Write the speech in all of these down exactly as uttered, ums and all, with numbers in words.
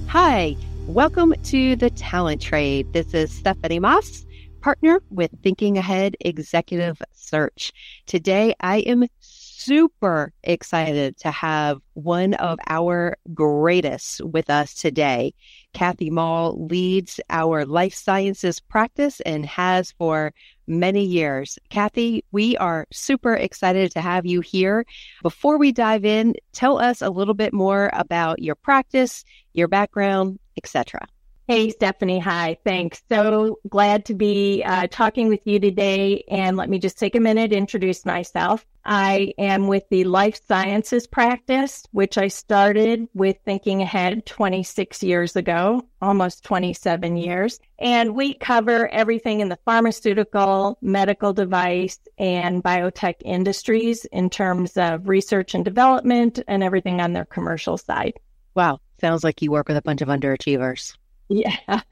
Hi, welcome to The Talent Trade. This is Stephanie Moss, partner with Thinking Ahead Executive Search. Today, I am super excited to have one of our greatest with us today. Kathy Mall leads our life sciences practice and has for many years. Kathy, we are super excited to have you here. Before we dive in, tell us a little bit more about your practice, your background, et cetera. Hey, Stephanie. Hi. Thanks. So glad to be uh, talking with you today. And let me just take a minute to introduce myself. I am with the life sciences practice, which I started with Thinking Ahead twenty-six years ago, almost twenty-seven years. And we cover everything in the pharmaceutical, medical device, and biotech industries in terms of research and development and everything on their commercial side. Wow. Sounds like you work with a bunch of underachievers. Yeah.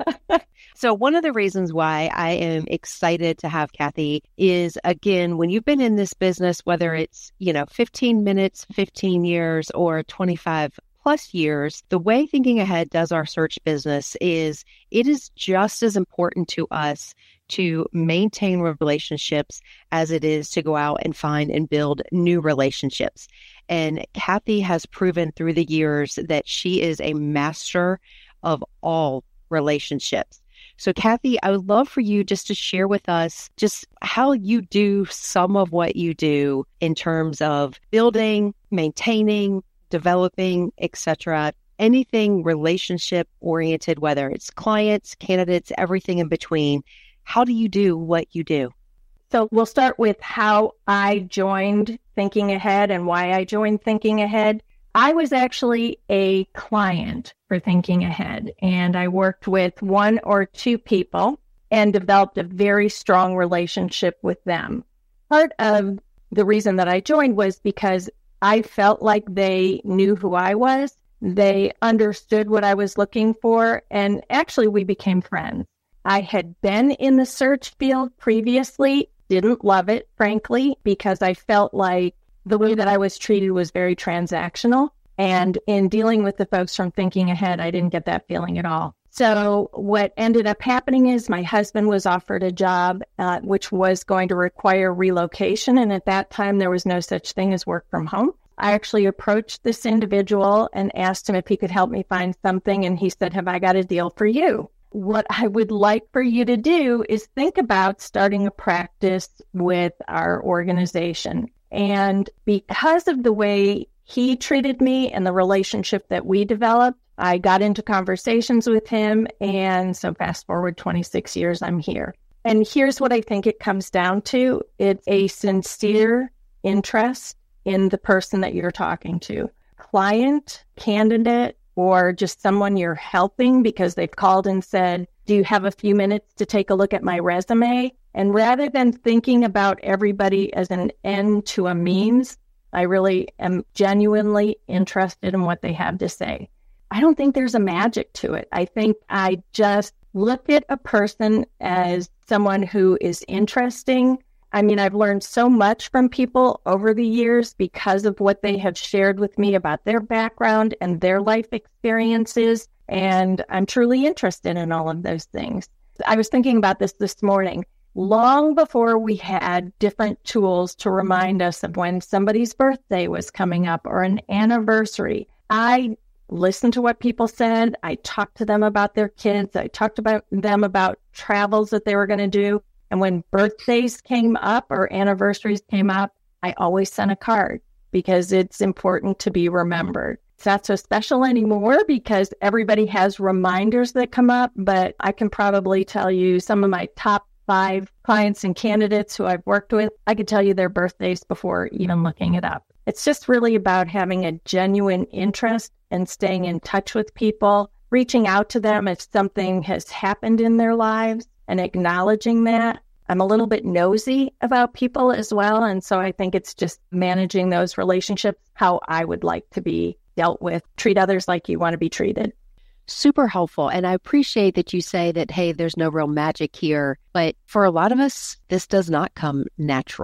So one of the reasons why I am excited to have Kathy is, again, when you've been in this business, whether it's, you know, fifteen minutes, fifteen years, or twenty-five plus years, the way Thinking Ahead does our search business is it is just as important to us to maintain relationships as it is to go out and find and build new relationships. And Kathy has proven through the years that she is a master of all relationships. So Kathy, I would love for you just to share with us just how you do some of what you do in terms of building, maintaining, developing, et cetera. Anything relationship oriented, whether it's clients, candidates, everything in between. How do you do what you do? So we'll start with how I joined Thinking Ahead and why I joined Thinking Ahead. I was actually a client for Thinking Ahead, and I worked with one or two people and developed a very strong relationship with them. Part of the reason that I joined was because I felt like they knew who I was, they understood what I was looking for, and actually we became friends. I had been in the search field previously, didn't love it, frankly, because I felt like the way that I was treated was very transactional. And in dealing with the folks from Thinking Ahead, I didn't get that feeling at all. So what ended up happening is my husband was offered a job, uh, which was going to require relocation. And at that time, there was no such thing as work from home. I actually approached this individual and asked him if he could help me find something. And he said, "Have I got a deal for you? What I would like for you to do is think about starting a practice with our organization." And because of the way he treated me and the relationship that we developed, I got into conversations with him. And so fast forward twenty-six years, I'm here. And here's what I think it comes down to. It's a sincere interest in the person that you're talking to. Client, candidate, or just someone you're helping because they've called and said, "Do you have a few minutes to take a look at my resume?" And rather than thinking about everybody as an end to a means, I really am genuinely interested in what they have to say. I don't think there's a magic to it. I think I just look at a person as someone who is interesting. I mean, I've learned so much from people over the years because of what they have shared with me about their background and their life experiences. And I'm truly interested in all of those things. I was thinking about this this morning. Long before we had different tools to remind us of when somebody's birthday was coming up or an anniversary, I listened to what people said. I talked to them about their kids. I talked about them about travels that they were going to do. And when birthdays came up or anniversaries came up, I always sent a card because it's important to be remembered. It's not so special anymore because everybody has reminders that come up, but I can probably tell you some of my top five clients and candidates who I've worked with, I could tell you their birthdays before even looking it up. It's just really about having a genuine interest and staying in touch with people, reaching out to them if something has happened in their lives and acknowledging that. I'm a little bit nosy about people as well. And so I think it's just managing those relationships how I would like to be dealt with. Treat others like you want to be treated. Super helpful. And I appreciate that you say that, hey, there's no real magic here. But for a lot of us, this does not come natural.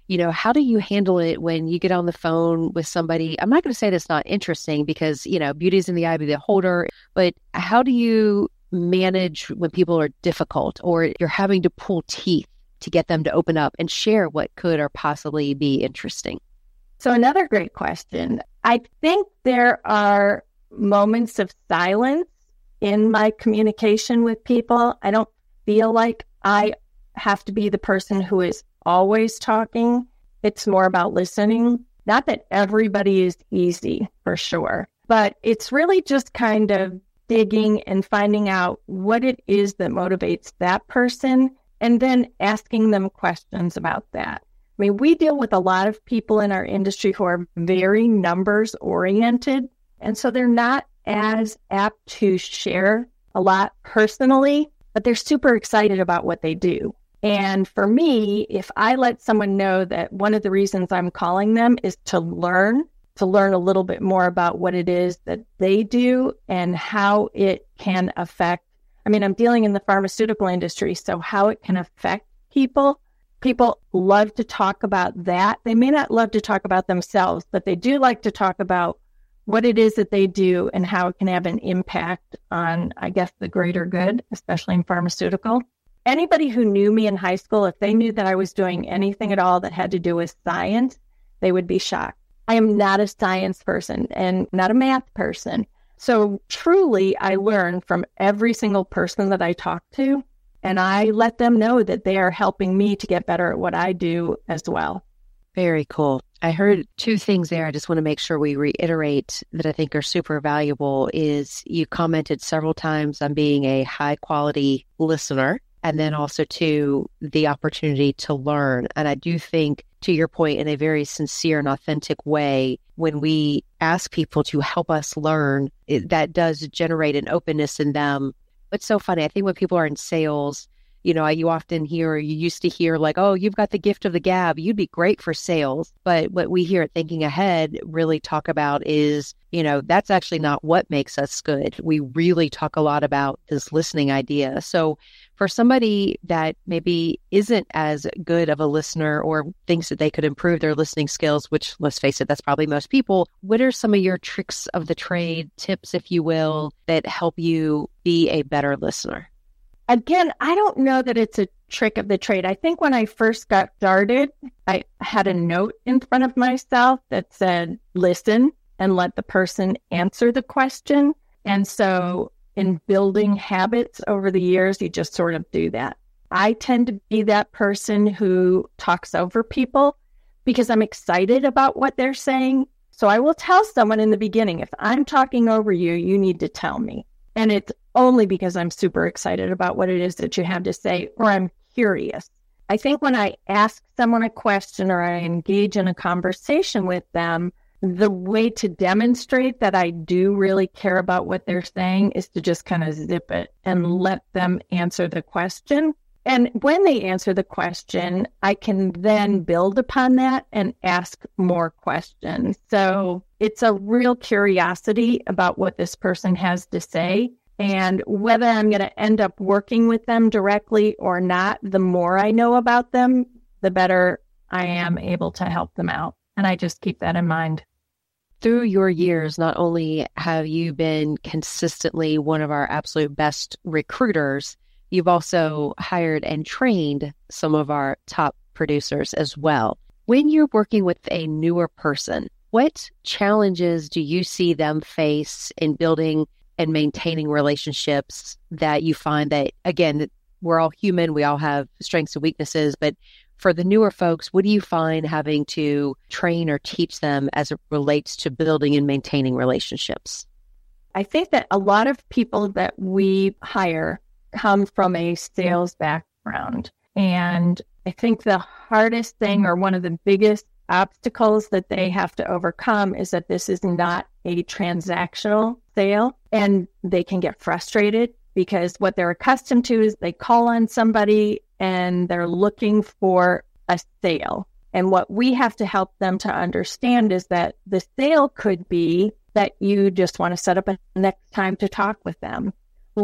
you know, how do you handle it when you get on the phone with somebody? I'm not going to say that's not interesting because, you know, beauty is in the eye of the beholder, but how do you manage when people are difficult or you're having to pull teeth to get them to open up and share what could or possibly be interesting? So another great question. I think there are moments of silence in my communication with people. I don't feel like I have to be the person who is always talking. It's more about listening. Not that everybody is easy, for sure, but it's really just kind of digging and finding out what it is that motivates that person and then asking them questions about that. I mean, we deal with a lot of people in our industry who are very numbers oriented, and so they're not as apt to share a lot personally, but they're super excited about what they do. And for me, if I let someone know that one of the reasons I'm calling them is to learn, to learn a little bit more about what it is that they do and how it can affect, I mean, I'm dealing in the pharmaceutical industry, so how it can affect people. People love to talk about that. They may not love to talk about themselves, but they do like to talk about what it is that they do and how it can have an impact on, I guess, the greater good, especially in pharmaceutical. Anybody who knew me in high school, if they knew that I was doing anything at all that had to do with science, they would be shocked. I am not a science person and not a math person. So truly, I learn from every single person that I talk to, and I let them know that they are helping me to get better at what I do as well. Very cool. I heard two things there. I just want to make sure we reiterate that I think are super valuable is you commented several times on being a high quality listener. And then also to the opportunity to learn. And I do think, to your point, in a very sincere and authentic way, when we ask people to help us learn, it, that does generate an openness in them. It's so funny. I think when people are in sales, you know, you often hear, you used to hear like, oh, you've got the gift of the gab. You'd be great for sales. But what we here at Thinking Ahead really talk about is, you know, that's actually not what makes us good. We really talk a lot about this listening idea. So for somebody that maybe isn't as good of a listener or thinks that they could improve their listening skills, which let's face it, that's probably most people, what are some of your tricks of the trade, tips, if you will, that help you be a better listener? Again, I don't know that it's a trick of the trade. I think when I first got started, I had a note in front of myself that said, listen and let the person answer the question. And so in building habits over the years, you just sort of do that. I tend to be that person who talks over people because I'm excited about what they're saying. So I will tell someone in the beginning, if I'm talking over you, you need to tell me. And it's only because I'm super excited about what it is that you have to say, or I'm curious. I think when I ask someone a question or I engage in a conversation with them, the way to demonstrate that I do really care about what they're saying is to just kind of zip it and let them answer the question. And when they answer the question, I can then build upon that and ask more questions. So it's a real curiosity about what this person has to say. And whether I'm going to end up working with them directly or not, the more I know about them, the better I am able to help them out. And I just keep that in mind. Through your years, not only have you been consistently one of our absolute best recruiters, you've also hired and trained some of our top producers as well. When you're working with a newer person, what challenges do you see them face in building and maintaining relationships that you find that, again, we're all human, we all have strengths and weaknesses, but for the newer folks, what do you find having to train or teach them as it relates to building and maintaining relationships? I think that a lot of people that we hire come from a sales background. And I think the hardest thing or one of the biggest obstacles that they have to overcome is that this is not a transactional sale, and they can get frustrated because what they're accustomed to is they call on somebody and they're looking for a sale. And what we have to help them to understand is that the sale could be that you just want to set up a next time to talk with them,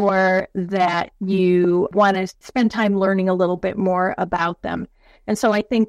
or that you want to spend time learning a little bit more about them. And so I think the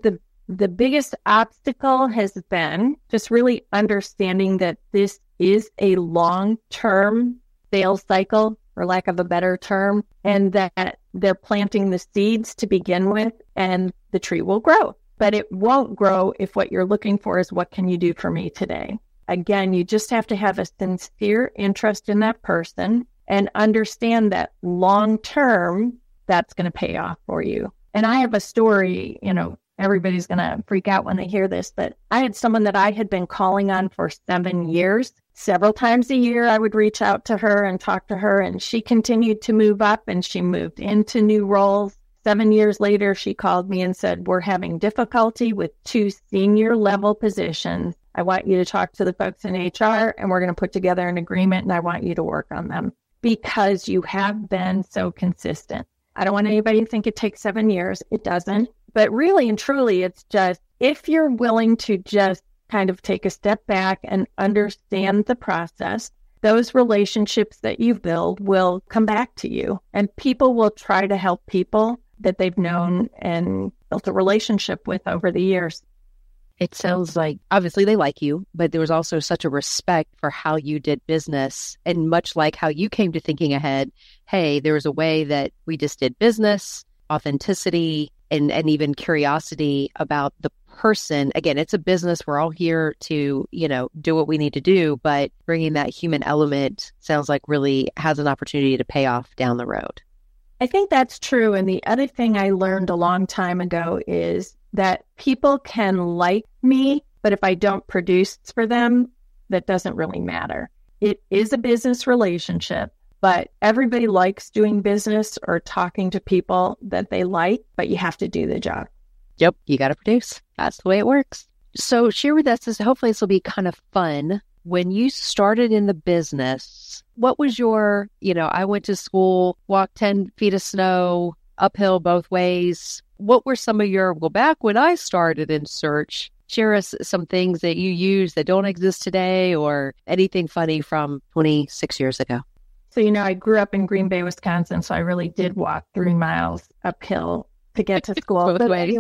The biggest obstacle has been just really understanding that this is a long-term sales cycle, for lack of a better term, and that they're planting the seeds to begin with, and the tree will grow. But it won't grow if what you're looking for is, what can you do for me today? Again, you just have to have a sincere interest in that person and understand that long-term, that's going to pay off for you. And I have a story, you know, everybody's going to freak out when they hear this, but I had someone that I had been calling on for seven years. Several times a year, I would reach out to her and talk to her, and she continued to move up, and she moved into new roles. Seven years later, she called me and said, we're having difficulty with two senior level positions. I want you to talk to the folks in H R, and we're going to put together an agreement, and I want you to work on them because you have been so consistent. I don't want anybody to think it takes seven years. It doesn't. But really and truly, it's just, if you're willing to just kind of take a step back and understand the process, those relationships that you build will come back to you. And people will try to help people that they've known and built a relationship with over the years. It sounds like, obviously they like you, but there was also such a respect for how you did business. And much like how you came to Thinking Ahead, hey, there was a way that we just did business, authenticity, and, and even curiosity about the person. Again, it's a business. We're all here to, you know, do what we need to do, but bringing that human element sounds like really has an opportunity to pay off down the road. I think that's true. And the other thing I learned a long time ago is that people can like me, but if I don't produce for them, that doesn't really matter. It is a business relationship, but everybody likes doing business or talking to people that they like, but you have to do the job. Yep, you got to produce. That's the way it works. So share with us, this, hopefully this will be kind of fun. When you started in the business, what was your, you know, I went to school, walked ten feet of snow, uphill both ways. What were some of your, well, back when I started in search, share us some things that you use that don't exist today or anything funny from twenty-six years ago. So, you know, I grew up in Green Bay, Wisconsin, so I really did walk three miles uphill to get to school. Both ways.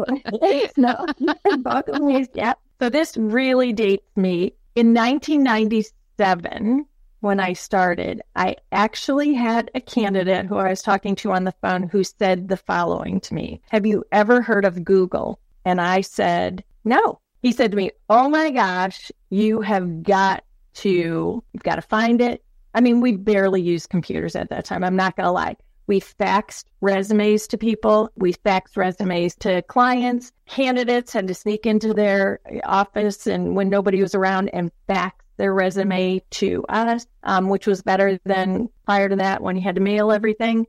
No, both ways, yeah. So this really dates me. In nineteen ninety-seven, when I started, I actually had a candidate who I was talking to on the phone who said the following to me: have you ever heard of Google? And I said, no. He said to me, oh my gosh, you have got to, you've got to find it. I mean, we barely used computers at that time. I'm not going to lie. We faxed resumes to people. We faxed resumes to clients. Candidates had to sneak into their office and when nobody was around and fax their resume to us, um, which was better than prior to that when you had to mail everything.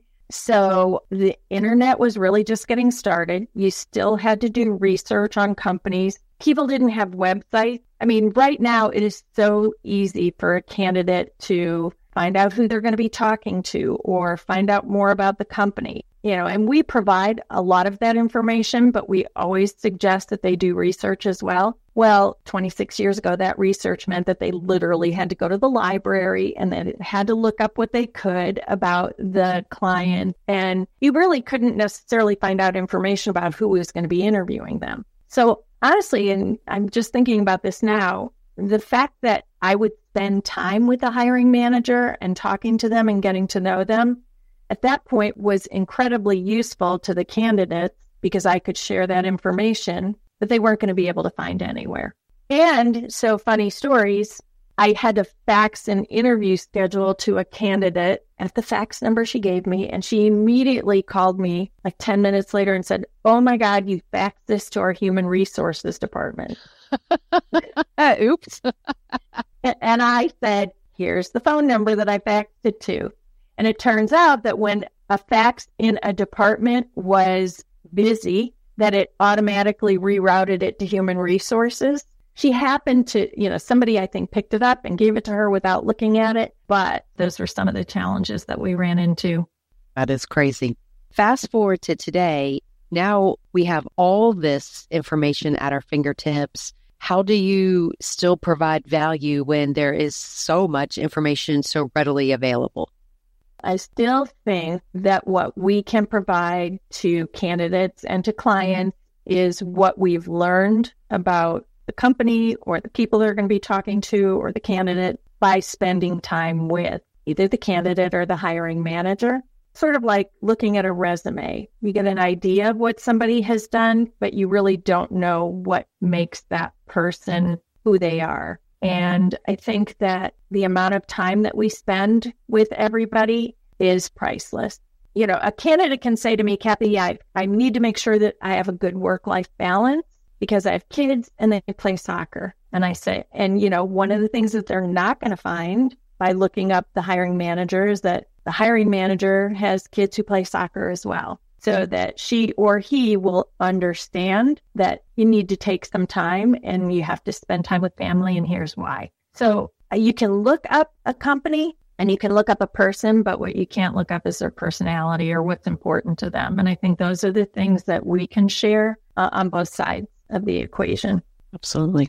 So the internet was really just getting started. You still had to do research on companies. People didn't have websites. I mean, right now it is so easy for a candidate to find out who they're going to be talking to or find out more about the company. You know, and we provide a lot of that information, but we always suggest that they do research as well. Well, twenty-six years ago, that research meant that they literally had to go to the library and then had to look up what they could about the client. And you really couldn't necessarily find out information about who was going to be interviewing them. So honestly, and I'm just thinking about this now, the fact that I would spend time with the hiring manager and talking to them and getting to know them at that point was incredibly useful to the candidates because I could share that information that they weren't going to be able to find anywhere. And so funny stories, I had to fax an interview schedule to a candidate at the fax number she gave me. And she immediately called me like ten minutes later and said, oh my God, you faxed this to our human resources department. Oops. And I said, here's the phone number that I faxed it to. And it turns out that when a fax in a department was busy, that it automatically rerouted it to human resources. She happened to, you know, somebody I think picked it up and gave it to her without looking at it. But those were some of the challenges that we ran into. That is crazy. Fast forward to today. Now we have all this information at our fingertips. How do you still provide value when there is so much information so readily available? I still think that what we can provide to candidates and to clients is what we've learned about the company or the people they're going to be talking to or the candidate by spending time with either the candidate or the hiring manager. Sort of like looking at a resume. You get an idea of what somebody has done, but you really don't know what makes that person who they are. And I think that the amount of time that we spend with everybody is priceless. You know, a candidate can say to me, Kathy, I, I need to make sure that I have a good work-life balance because I have kids and they play soccer. And I say, and, you know, one of the things that they're not going to find by looking up the hiring manager is that the hiring manager has kids who play soccer as well, so that she or he will understand that you need to take some time and you have to spend time with family, and here's why. So uh, you can look up a company and you can look up a person, but what you can't look up is their personality or what's important to them. And I think those are the things that we can share uh, on both sides of the equation. Absolutely.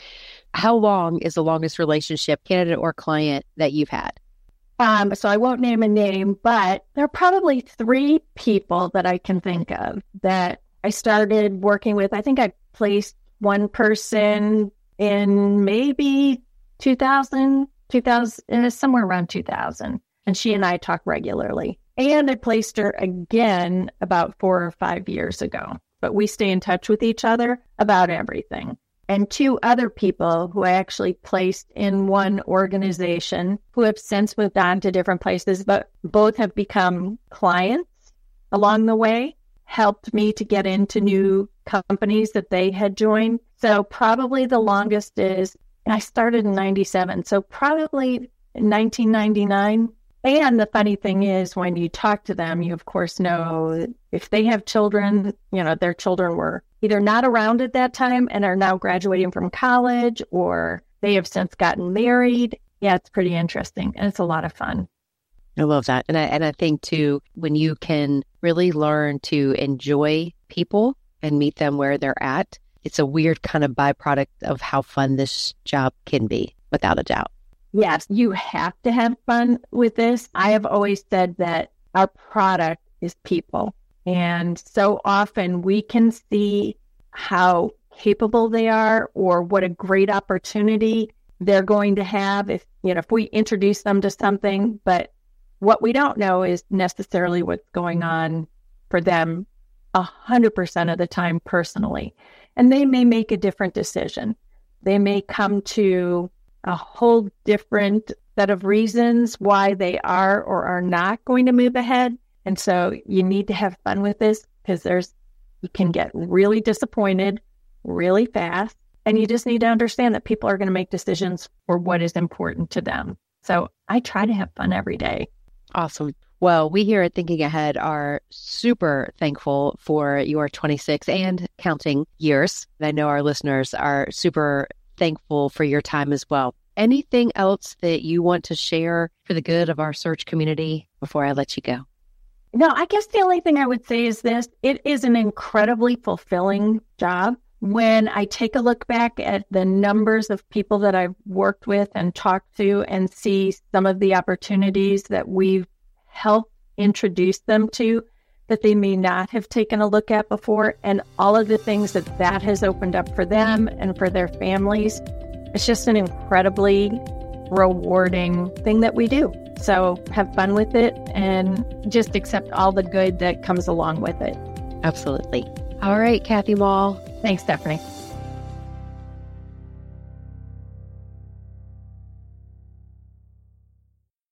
How long is the longest relationship, candidate or client, that you've had? Um, so I won't name a name, but there are probably three people that I can think of that I started working with. I think I placed one person in maybe two thousand, two thousand, somewhere around two thousand. And she and I talk regularly. And I placed her again about four or five years ago. But we stay in touch with each other about everything. And two other people who I actually placed in one organization who have since moved on to different places, but both have become clients along the way, helped me to get into new companies that they had joined. So probably the longest is, I started in ninety-seven, so probably in nineteen ninety-nine. And the funny thing is, when you talk to them, you of course know if they have children, you know, their children were either not around at that time and are now graduating from college, or they have since gotten married. Yeah, it's pretty interesting. And it's a lot of fun. I love that. And I, and I think too, when you can really learn to enjoy people and meet them where they're at, it's a weird kind of byproduct of how fun this job can be, without a doubt. Yes, you have to have fun with this. I have always said that our product is people. And so often we can see how capable they are or what a great opportunity they're going to have if, you know, if we introduce them to something. But what we don't know is necessarily what's going on for them one hundred percent of the time personally. And they may make a different decision. They may come to a whole different set of reasons why they are or are not going to move ahead. And so you need to have fun with this, because there's, you can get really disappointed really fast. And you just need to understand that people are going to make decisions for what is important to them. So I try to have fun every day. Awesome. Well, we here at Thinking Ahead are super thankful for your twenty-six and counting years. I know our listeners are super thankful for your time as well. Anything else that you want to share for the good of our search community before I let you go? No, I guess the only thing I would say is this. It is an incredibly fulfilling job. When I take a look back at the numbers of people that I've worked with and talked to and see some of the opportunities that we've helped introduce them to that they may not have taken a look at before, and all of the things that that has opened up for them and for their families, it's just an incredibly rewarding thing that we do. So have fun with it and just accept all the good that comes along with it. Absolutely. All right, Kathy Mall. Thanks, Stephanie.